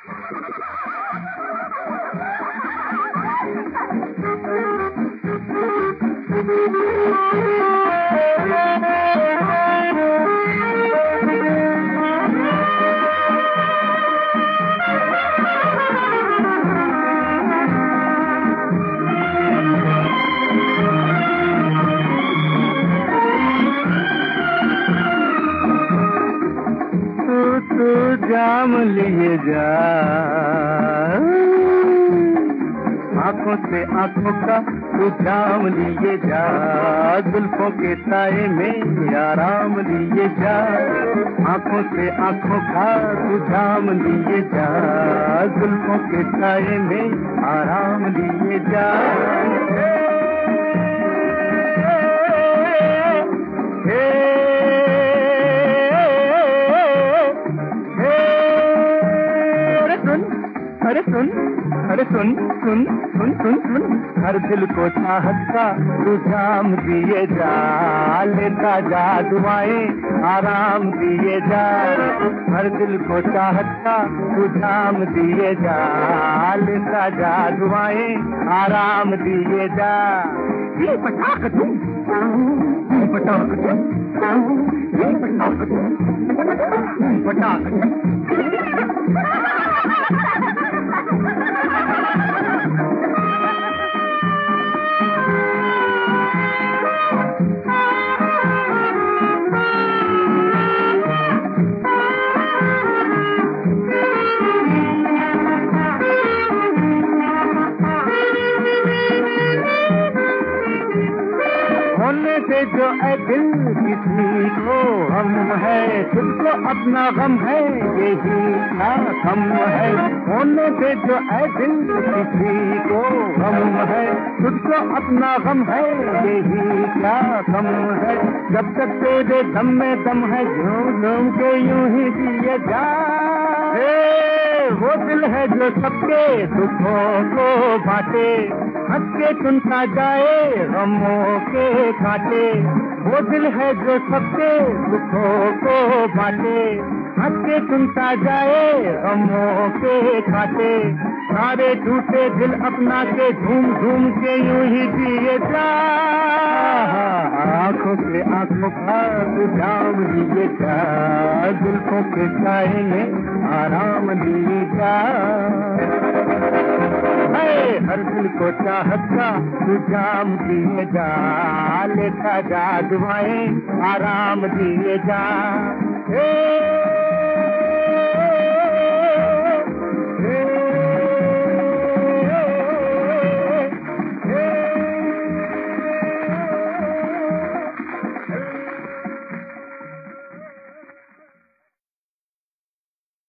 तू जाम लिए जा, आंखों से आंखों का तू जाम लिए जा, जुल्फों के साए में आराम लिए जा, आंखों से आंखों का तू जाम लिए जा, जुल्फों के साए में आराम लिए जा। अरे सुन, अरे सुन सुन सुन सुन सुन, हर दिल को चाहत का तू जाम दिए जा, लेता जा दुआएं आराम दिए जा, हर दिल को चाहत का तू जाम दिए जा, लेता जा दुआएं आराम दिए जा। ये पटाख तुम, ये पटाख तुम, ये पटाख तुम, पटाख होने से जो ऐ दिल किसी को हम है, तुझको अपना गम है, यही क्या हम है। होने से जो ऐ दिल किसी को हम है, तुझको अपना गम है, यही क्या हम है। जब तक तेरे दम में दम है, झूम झूम के यूं ही जिए जा। वो दिल है जो सबके दुखों को बांटे, हंस के सुनता जाए गमों के कांटे। वो दिल है जो सबके दुखों को बांटे, हंस के सुनता जाए गमों के कांटे। सारे टूटे दिल अपना के झूम झूम के यूं ही जिए जा, आंखों से आंखों का तू जाम लिए जा, जुल्फों के साए में आराम लिए जा। हर दिल को चाहत का तू जाम दिए जा, लेता जा दुआएं आराम दिए जा।